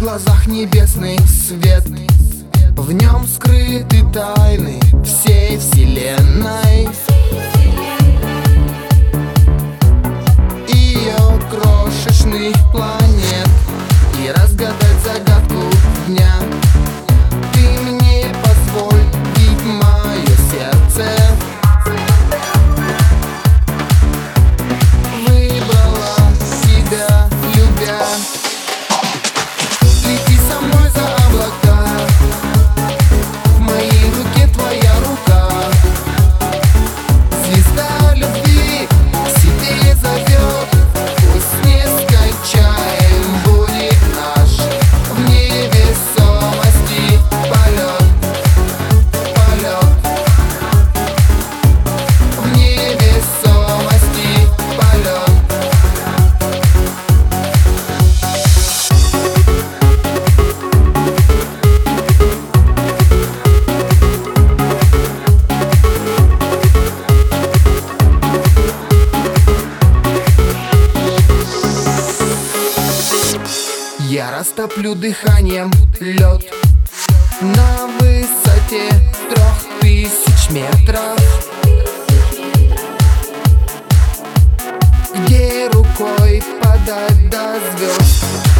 глазах небесный свет, в нем скрыты тайны всей вселенной. Ее крошечных планет и разгадать загадку дня. Ты мне позволь бить мое сердце. Выбрала тебя, любя. Лети со мной за облака, в моей руке твоя рука. Звезда любви к себе зовет, пусть нескончаем будет наш в невесомости полет, полет. В невесомости полет. Я растоплю дыханием лед на высоте 3000 метров, где рукой подать до звезд.